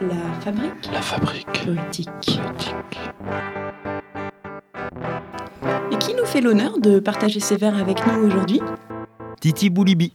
La fabrique. La fabrique. Poétique. Et qui nous fait l'honneur de partager ses vers avec nous aujourd'hui ? Titi Boulibi.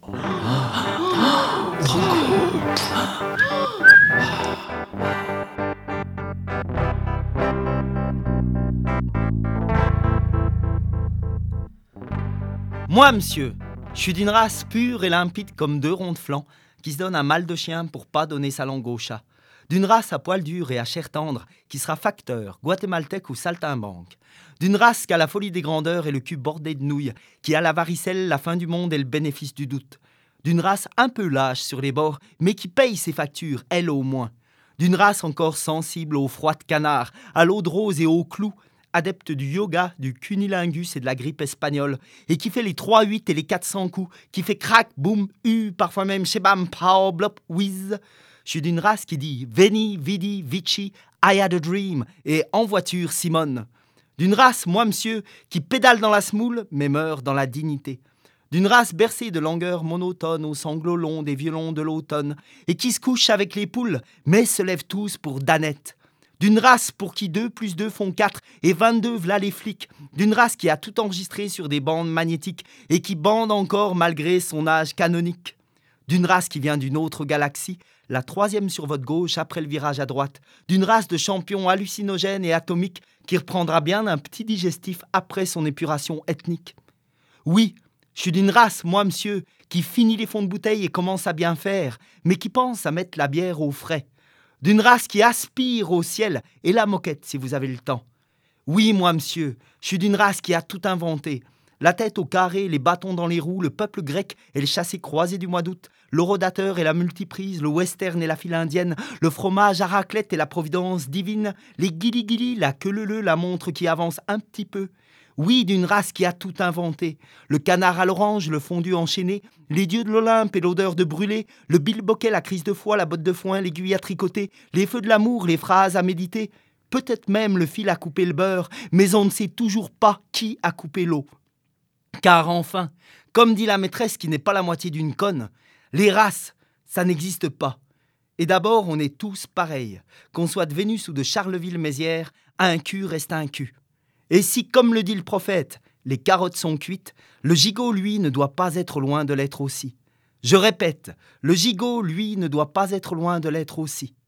Moi, monsieur, je suis d'une race pure et limpide comme deux ronds de flanc qui se donne un mal de chien pour pas donner sa langue au chat. D'une race à poil dur et à chair tendre qui sera facteur, guatémaltèque ou saltimbanque. D'une race qui a la folie des grandeurs et le cul bordé de nouilles, qui a la varicelle, la fin du monde et le bénéfice du doute. D'une race un peu lâche sur les bords, mais qui paye ses factures, elle au moins. D'une race encore sensible au froid de canard, à l'eau de rose et au clou, adepte du yoga, du cunilingus et de la grippe espagnole, et qui fait les 3-8 et les 400 coups, qui fait crack, boum, parfois même shebam, pow, blop, whiz. Je suis d'une race qui dit Veni, Vidi, Vici, I had a dream, et en voiture, Simone. D'une race, moi, monsieur, qui pédale dans la smoule, mais meurt dans la dignité. D'une race bercée de langueurs monotones aux sanglots longs des violons de l'automne, et qui se couche avec les poules, mais se lèvent tous pour Danette. D'une race pour qui 2 + 2 font 4 et 22 v'là les flics. D'une race qui a tout enregistré sur des bandes magnétiques et qui bande encore malgré son âge canonique. D'une race qui vient d'une autre galaxie, la 3e sur votre gauche après le virage à droite. D'une race de champions hallucinogènes et atomiques qui reprendra bien un petit digestif après son épuration ethnique. Oui, je suis d'une race, moi, monsieur, qui finit les fonds de bouteille et commence à bien faire, mais qui pense à mettre la bière au frais. D'une race qui aspire au ciel et la moquette si vous avez le temps. Oui, moi, monsieur, je suis d'une race qui a tout inventé. La tête au carré, les bâtons dans les roues, le peuple grec et les chassés croisés du mois d'août, le rodateur et la multiprise, le western et la file indienne, le fromage à raclette et la providence divine, les guili-guili, la queue-leu-leu, la montre qui avance un petit peu. Oui, d'une race qui a tout inventé. Le canard à l'orange, le fondu enchaîné, les dieux de l'Olympe et l'odeur de brûlé, le bilboquet, la crise de foie, la botte de foin, l'aiguille à tricoter, les feux de l'amour, les phrases à méditer, peut-être même le fil à couper le beurre, mais on ne sait toujours pas qui a coupé l'eau. Car enfin, comme dit la maîtresse qui n'est pas la moitié d'une conne, les races, ça n'existe pas. Et d'abord, on est tous pareils. Qu'on soit de Vénus ou de Charleville-Mézières, un cul reste un cul. Et si, comme le dit le prophète, les carottes sont cuites, le gigot, lui, ne doit pas être loin de l'être aussi. Je répète, le gigot, lui, ne doit pas être loin de l'être aussi.